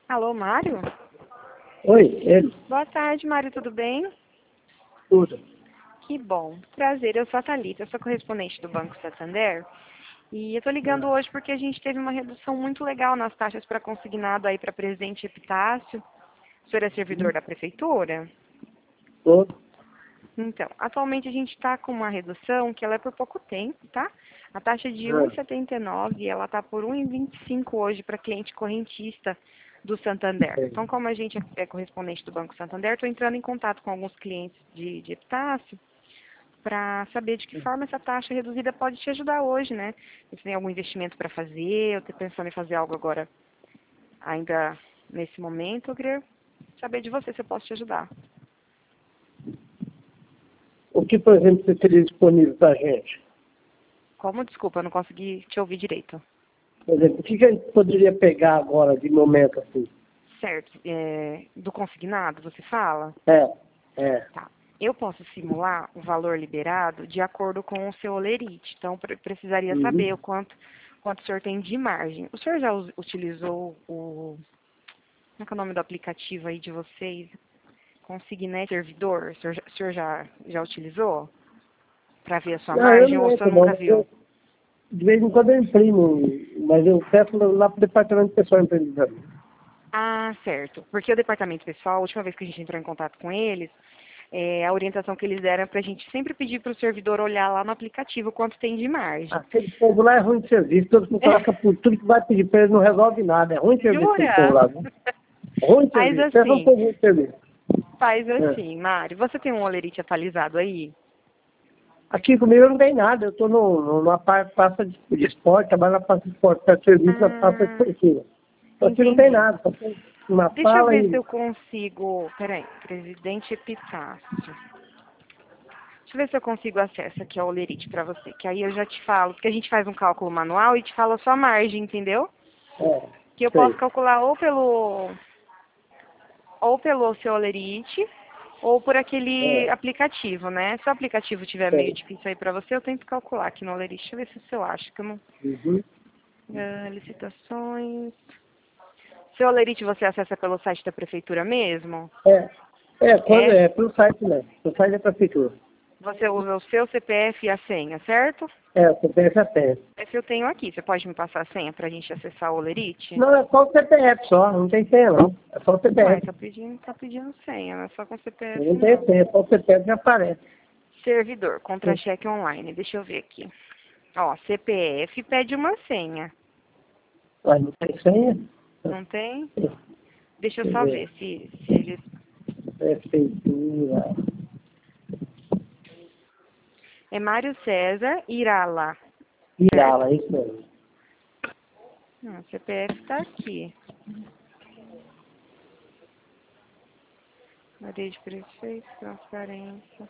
Alô, Mário? Oi, ele. Boa tarde, Mário, tudo bem? Tudo. Que bom. Prazer, eu sou a Thalita, eu sou correspondente do Banco Santander. E eu tô ligando hoje porque a gente teve uma redução muito legal nas taxas para consignado aí para Presidente Epitácio. O senhor é servidor da prefeitura? Tudo. Então, atualmente a gente está com uma redução que ela é por pouco tempo, tá? A taxa é de 1,79 e ela está por 1,25 hoje para cliente correntista do Santander. Então, como a gente é correspondente do Banco Santander, estou entrando em contato com alguns clientes de Epitácio para saber de que forma essa taxa reduzida pode te ajudar hoje, né? Se tem algum investimento para fazer, ou está pensando em fazer algo agora, ainda nesse momento, eu queria saber de você se eu posso te ajudar. O que, por exemplo, você teria disponível para a gente? Como? Desculpa, eu não consegui te ouvir direito. Por exemplo, o que a gente poderia pegar agora, de momento, assim? Certo. Do consignado, você fala? É. Tá. Eu posso simular o valor liberado de acordo com o seu olerite. Então, precisaria saber o quanto o senhor tem de margem. O senhor já utilizou o... Como é que é o nome do aplicativo aí de vocês? Consignet Servidor? O senhor já utilizou? Para ver a sua Não, eu margem não ou o senhor entro, nunca não. viu? De vez em quando eu imprimo, mas eu peço lá para o departamento pessoal empreendedor. Ah, certo. Porque o departamento pessoal, a última vez que a gente entrou em contato com eles, a orientação que eles deram é para a gente sempre pedir para o servidor olhar lá no aplicativo quanto tem de margem. Aquele povo lá é ruim de serviço, todos que colocam por tudo que vai pedir para eles não resolve nada. É ruim de serviço aquele povo Jura? lá, viu? É ruim de Faz serviço, pensa um assim, povo ruim de serviço. faz É. assim, Mário. Você tem um olerite atualizado aí? Aqui comigo não tem nada, eu estou numa praça de esporte, trabalho na praça de esporte, para serviço na praça Ah, esportiva. Então aqui não tem entendi. nada, só tem uma Deixa eu sala ver se e... eu consigo... Peraí, Presidente Epitácio. Deixa eu ver se eu consigo acesso aqui ao olerite para você, que aí eu já te falo, porque a gente faz um cálculo manual e te fala a sua margem, entendeu? Que eu posso sei. calcular ou pelo seu olerite, ou por aquele É, aplicativo, né? Se o aplicativo estiver meio sei. difícil aí pra você, eu tento calcular aqui no olerite. Deixa eu ver se eu acho, que eu não... Uhum. licitações... Seu olerite você acessa pelo site da prefeitura mesmo? Quando É? é pelo site, né? Pelo site da prefeitura. Você usa o seu CPF e a senha, certo? O CPF até. Esse eu tenho aqui. Você pode me passar a senha pra gente acessar o olerite? Não, é só o CPF só, não tem senha não. É só o Uai, CPF. tá pedindo senha, não é só com CPF Não tem não. senha, só o CPF já aparece. Servidor, contra-cheque online. Deixa eu ver aqui. Ó, CPF pede uma senha. Mas não tem senha? Não tem? Deixa Deixa eu eu só ver. ver se eles... Prefeitura. É Mário César Irala, certo? Irala, isso mesmo. Não, CPF tá aqui. Maria de Prefeito, transparência.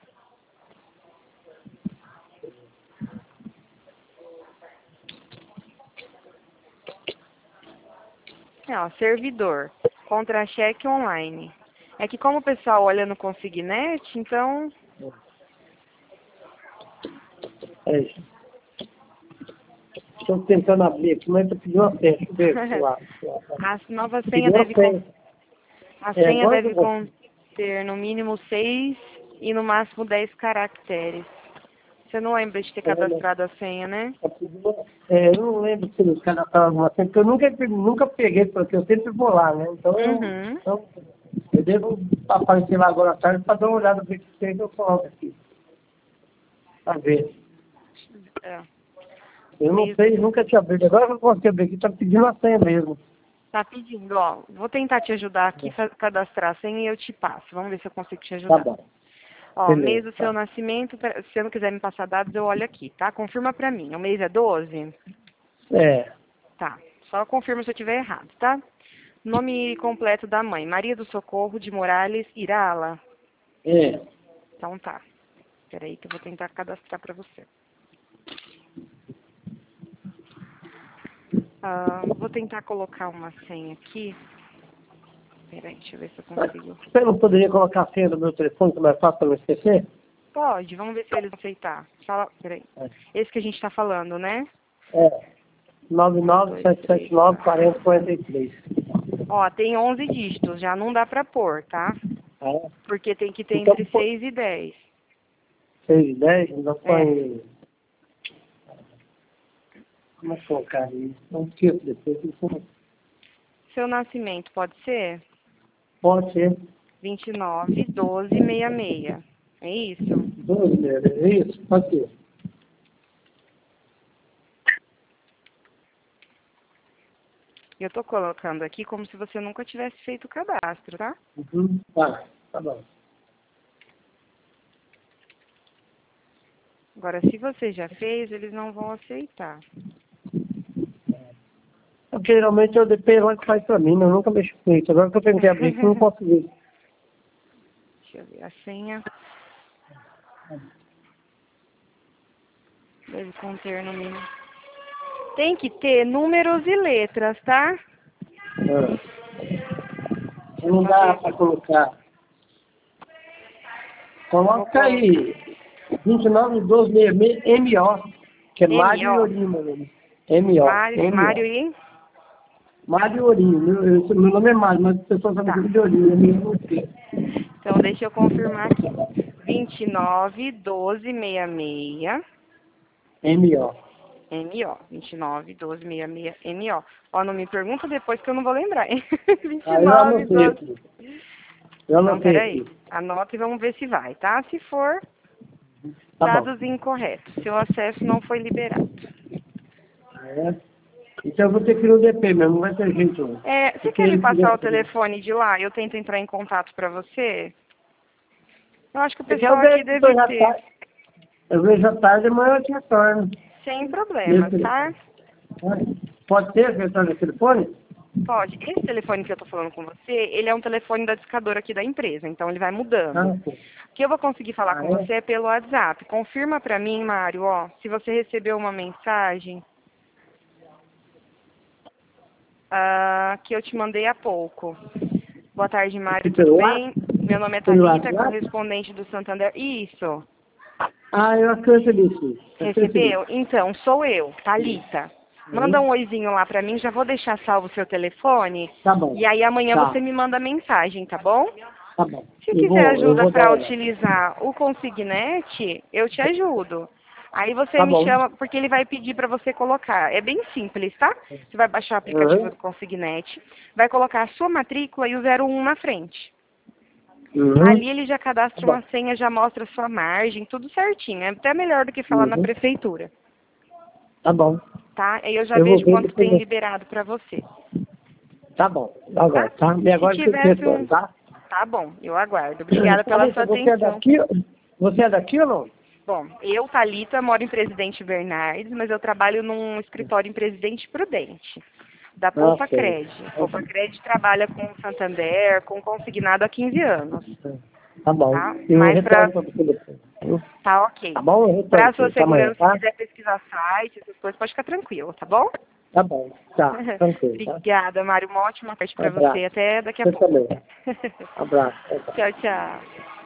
Ó, servidor, contra-cheque online. É que como o pessoal olha no Consignet, então... É isso. Estou tentando abrir aqui, mas estou pedindo uma senha. Deixa eu ver aqui lá. A nova senha Pediu uma deve... senha. A senha Agora que deve eu vou. conter no mínimo 6 e no máximo 10 caracteres. Você não lembra de ter cadastrado a senha, né? Eu não lembro se os caras estavam alguma senha, porque eu nunca peguei, porque eu sempre vou lá, né? Uhum. Então eu devo aparecer lá agora à tarde para dar uma olhada, ver que tem que eu coloco aqui. Pra ver. É. Eu não Mês sei, nunca tinha abrido. Agora que eu consegui abrir aqui, tá pedindo a senha mesmo. tá pedindo, ó. Vou tentar te ajudar aqui, cadastrar a senha e eu te passo. Vamos ver se eu consigo te Tá ajudar. bom. Ó, mês Beleza, do seu tá. nascimento, se você não quiser me passar dados, eu olho aqui, tá? Confirma pra mim. O mês é 12? É, Tá. Só confirma se eu tiver errado, tá? Nome completo da mãe, Maria do Socorro de Morales Irala. é. Então tá. Peraí que eu vou tentar cadastrar pra você. Vou tentar colocar uma senha aqui. Peraí, deixa eu ver se eu consigo. Você não poderia colocar a senha do meu telefone, que é mais fácil para não esquecer? Pode, vamos ver se eles vão aceitar. Fala, peraí. É. Esse que a gente tá falando, né? É. 1, 2, 3, 4. 99779-4043. Ó, tem 11 dígitos, já não dá pra pôr, tá? É. Porque tem que ter Então, entre 6 e 10. 6 e 10, ainda É. põe... Como é que colocar isso? Não esqueço depois. Seu nascimento pode ser? Pode ser 29, 12, 66. É isso? 12, é isso? Pode ser. Eu tô colocando aqui como se você nunca tivesse feito o cadastro, tá? Uhum. Tá bom. Agora, se você já fez, eles não vão aceitar. Porque geralmente eu dependo lá que faz pra mim, né? Eu nunca mexo com isso. Agora que eu tentei abrir isso, eu não posso ver. Deixa eu ver a senha. Deve conter no mínimo. Tem que ter números e letras, tá? Não dá pra colocar. Coloca aí 29, 12, 66, MO, que é Mário M.O. Iorino. MO. Mário e... Mário Iorino. Meu nome é Mário, mas as pessoas sabem Tá. que é de Iorino. Então, deixa eu confirmar aqui. 29, 12, 66. MO. MO. 29, 12, 66, MO. Ó, não me pergunta depois que eu não vou lembrar, hein? Aí eu 29, anotei 12... aqui. Eu Então, anotei peraí. aqui. Anota e vamos ver se vai, tá? Se for, Tá bom. dados incorretos. Seu acesso não foi liberado. É. Então eu vou ter que ir no DP mesmo, não vai ter jeito. Não. É, você Porque quer me ele passar quiser o telefone de lá? Eu tento entrar em contato pra você? Eu acho que o Você quer o pessoal aqui DP, deve já ter. tá. Eu vejo à tarde, amanhã eu te retorno. Sem problemas, Nesse tá? Pode ser, retorno no telefone? Pode. Esse telefone que eu tô falando com você, ele é um telefone da discadora aqui da empresa, então ele vai mudando. Sim. O que eu vou conseguir falar com É? você é pelo WhatsApp. Confirma pra mim, Mário, ó, se você recebeu uma mensagem que eu te mandei há pouco. Boa tarde, Mário, tudo Pelo bem? Meu nome é Pelo Thalita, WhatsApp? correspondente do Santander. Isso. Eu acho que eu recebi sim. Acho que eu recebi. Recebeu? Então, sou eu, Thalita. Manda um oizinho lá pra mim, já vou deixar salvo o seu telefone. Tá bom. E aí amanhã Tá. você me manda mensagem, tá bom? Tá bom. Se Eu quiser vou, eu ajuda vou dar para ela. utilizar o Consignet, eu te ajudo. Aí você Tá me bom. chama, porque ele vai pedir para você colocar. É bem simples, tá? Você vai baixar o aplicativo Uhum. do Consignet, vai colocar a sua matrícula e o 01 na frente. Uhum. Ali ele já Tá cadastra bom. uma senha, já mostra a sua margem, tudo certinho. É até melhor do que falar na Uhum. prefeitura, Tá bom. tá? Aí eu já Eu vou vejo ver quanto depois. tem liberado para você, Tá bom. Tá bom. tá? Tá? E Se agora eu te tivesse retorno, um... tá? Tá bom, eu aguardo. Obrigada pela sua Thalita, você é atenção. daqui? Você é daqui ou não? Bom, eu, Thalita, moro em Presidente Bernardes, mas eu trabalho num escritório em Presidente Prudente, da Poupa Sei. Cred. Poupa Cred trabalha com Santander, com consignado há 15 anos, Tá bom. tá? Eu Mas retorno para você depois. tá ok. Tá bom? Eu retorno Para pra sua você amanhã, segurança, se tá? quiser pesquisar site, essas coisas, pode ficar tranquilo, tá bom? Tá bom. Tá. Tranquilo, tá? Obrigada, Mário. Uma ótima tarde Um para você. abraço. Até daqui a Você pouco. também. Abraço. Tchau, tchau. Tchau, tchau.